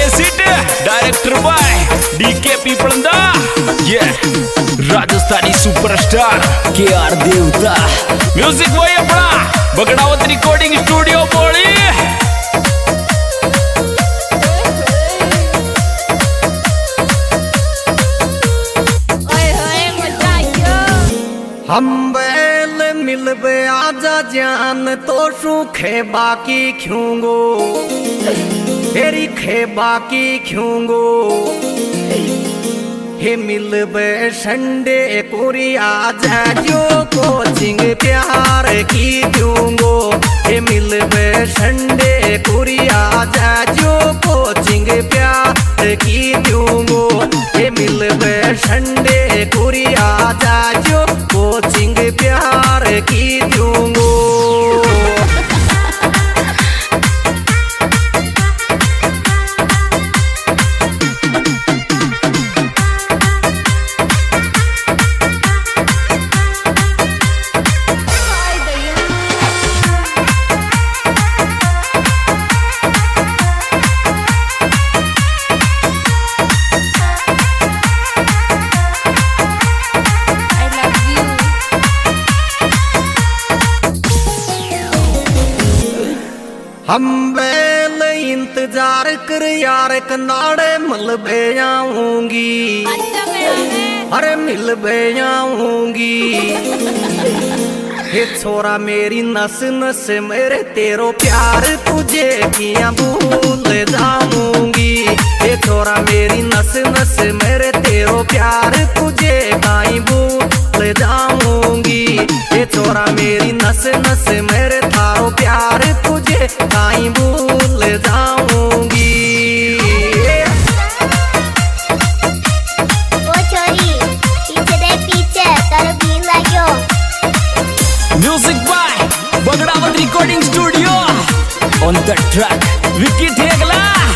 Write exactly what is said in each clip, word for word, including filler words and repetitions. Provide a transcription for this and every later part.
Cassette director by DK Piplanda, ये Rajasthani superstar के आर देवता, म्यूजिक बॉय अपना बगड़ावत रिकॉर्डिंग स्टूडियो बोली। हम बैल मिलबे आजा जान तो सूखे बाकी क्योंगो तेरी खे बाकी क्योंगो हे मिलबे संडे कोरी आजा जो कोचिंग प्यार की दूंगो। हे मिलबे संडे कोरी आजा जो कोचिंग प्यार की दूंगो। हे मिलबे संडे कोरी आजा जो कोचिंग प्यार की दूंगो। हम बैल इंतजार कर यार कनाड़े मिलबे आऊंगी, अरे मिलबे आऊंगी। हे छोरा मेरी नस नस मेरे तेरो प्यार तुझे किया भूल जाऊंगी। हे छोरा मेरी नस नस मेरे तेरो प्यार तुझे काई भूल जाऊंगी। हे छोरा मेरी नस नस मेरे थारो प्यार तुझे काई भूल जाऊंगी। ओ छोरी पीछे दे पीछे तारो भी लाग्यो। Music by Bagdawat recording studio, on the track Vicky Thegla.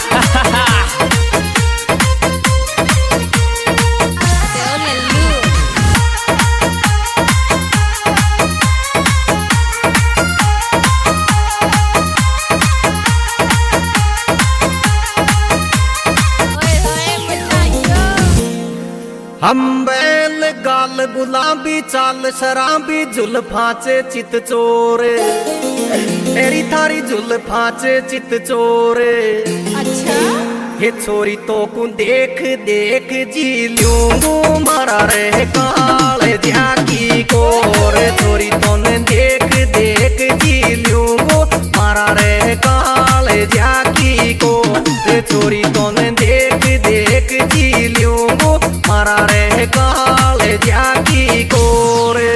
हम बैल गाल गुलाबी चाल शराबी जुल्फा चे चित चोरे तेरी थारी जुल्फा चे चित चोरे। अच्छा हे छोरी तो को देख देख जी लूंगो मारा रे काले ध्याकी को रे। छोरी तो ने देख देख जी लूंगो मारा रे काले ध्याकी को रे। छोरी तो ने देख देख जी लूंगो मारा रे काले ध्याकी को रे।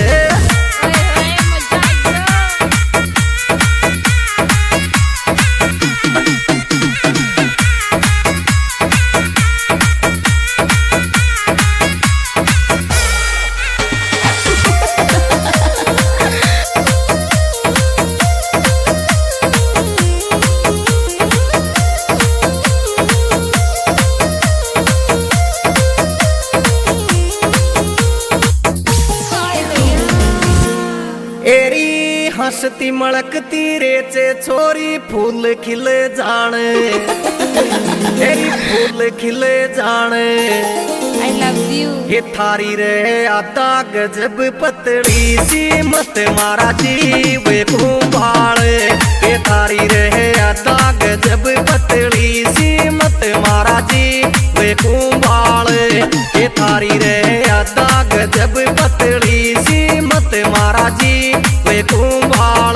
एरी हंसती मलकती रेचे छोरी फूल खिले जाने, एरी फूल खिले जाने। I love you। ये थारी रे आता गजब पतली सी मत मारा जीव कुंभाल। ये थारी रे आता गजब पतली सी मत मारा जीव कुंभाल। ये थारी रे आता गजब पतली सी मत मारा जीव कुंभाल।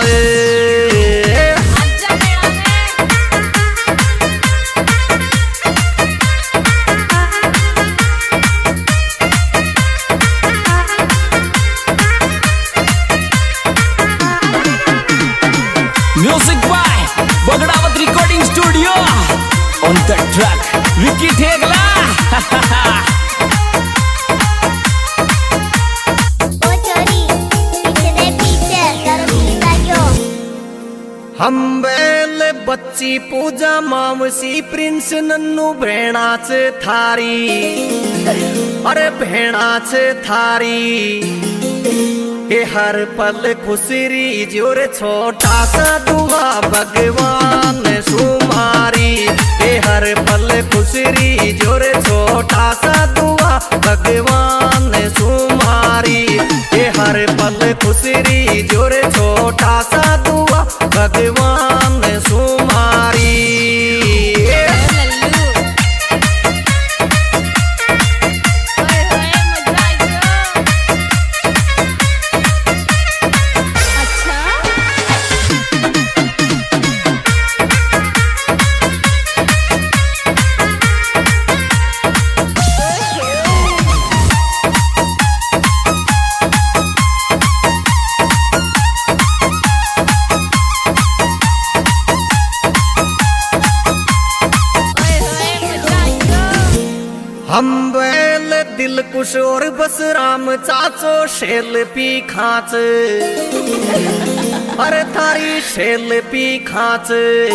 Music by Bagdawat recording studio, on the track Vicky Thegla. ओ छोरी पीछे दे पीछे तारो भी लाग्यो। हम बैल बच्ची पूजा मामसी प्रिंस नन्नू भेणाच थारी, अरे भेणाच थारी। के हर पल खुसरी जोर छोटा सा दुआ भगवान सुमारी। के हर भगवान सुमारी। हम बैल दिल कुश और बस राम चाचो शेल पी खाच। अरे थारी शेल पी खाच।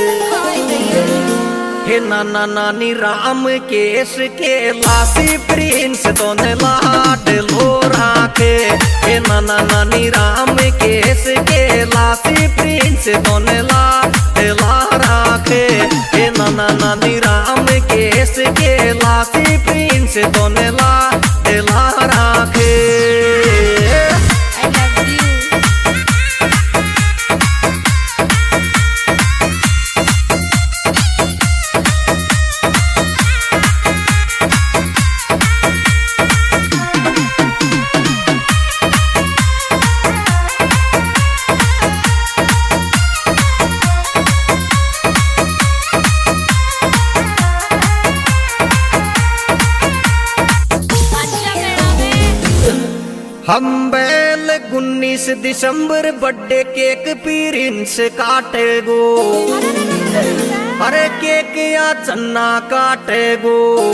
हे नाना नानी राम केश के लासी प्रिंस तो ने लाड लो राखे। हे नाना नानी राम केश के लासी प्रिंस तो ने लाड ला राखे। हे नाना नानी राम केश के लासी प्रिंस तो ने लाड ला राखे। हम बैल उन्नीस दिसंबर बर्थडे केक प्रिंस काटे गो। अरे केक या चन्ना काटे गो।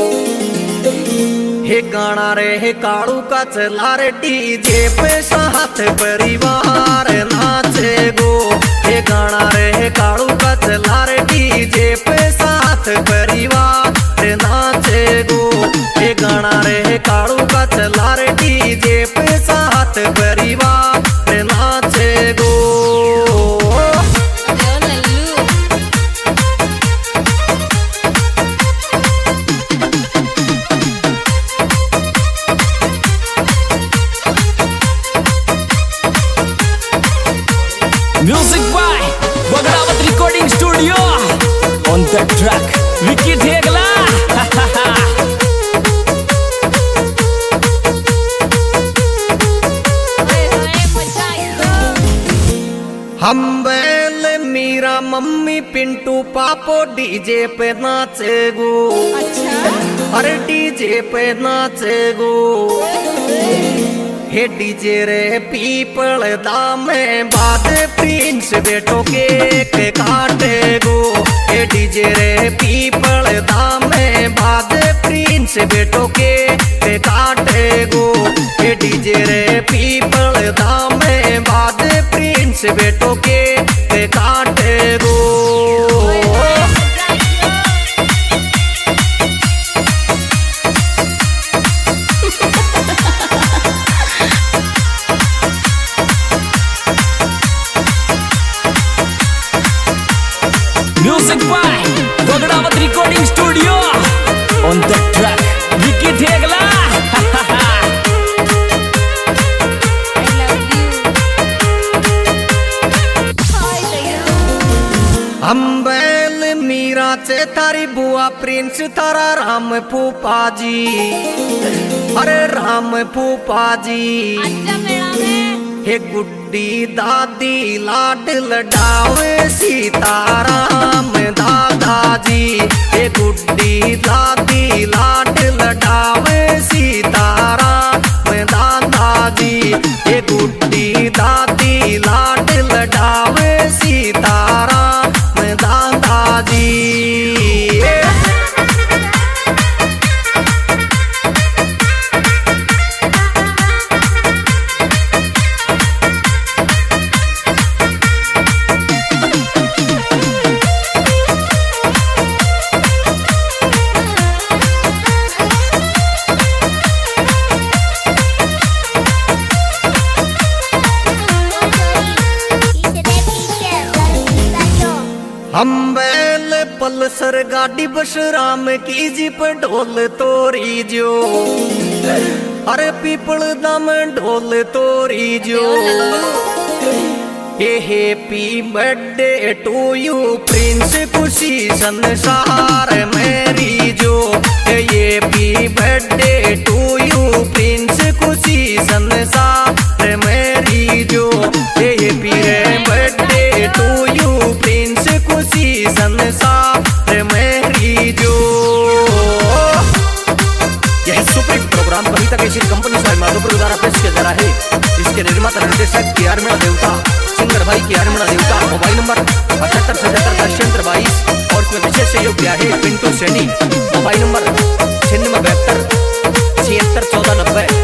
हे गाना रे हे काड़ू का चला रे डीजे पे साथ परिवार नाचे गो। हे गाना रे हे काड़ू का चला रे डीजे पे साथ परिवार नाचे गो। हे गाना रे हे काड़ू का चला रे डीजे पे साथ परिवार नाचे गो। Music by Bagrawat Recording Studio. On the track, Vicky Thegla. हम बैल मीरा मम्मी पिंटू पापो डीजे पे नाचे गो। अरे डीजे पे नाचे गो। हे डीजे रे पीपल दामे बाद प्रिंस बेटो केक काटे गो। हे डीजे रे पीपल दामे बाद प्रिंस बेटो केक काटे गो। हे डीजे रे पीपल दामे बाद प्रिंस बेटो केक काटे गो। Music by Bagrawat Recording Studio. On the track, Vicky Thegla. हम बैल मीरा चे थारी बुआ प्रिंस थारा राम फूफा जी। अरे राम फूफा जी। हे गुड्डी दादी लाड लडावे सीताराम दादाजी। हे गुड्डी दादी लाड लडावे सीताराम दादाजी। हे गुड्डी दादी लाड लडावे सीताराम दादाजी। हम बैल पल्सर गाड़ी बस राम की जीप ढोल तोरी जो। अरे पीपल दम ढोल तोरी जो। Happy birthday to you prince Khushi संसार मेरी जो। Happy birthday to you prince Khushi संसार मेरी जो। Happy birthday to you prince Khushi संसार मेरी जो। यह super hit program Kavita Kesari company Sai Madhopur द्वारा पेश किया जा रहा है। इसके निर्माता निर्देशक के आर मीणा देवता, सिंगर भाई के आर मीणा देवता। मोबाइल नंबर पचहत्तर सतहत्तर दस बाईस और इसमें विशेष सहयोग दिया है पिंटू सैनी। मोबाइल नंबर छिन्नवे बहत्तर छिहत्तर चौदह नब्बे।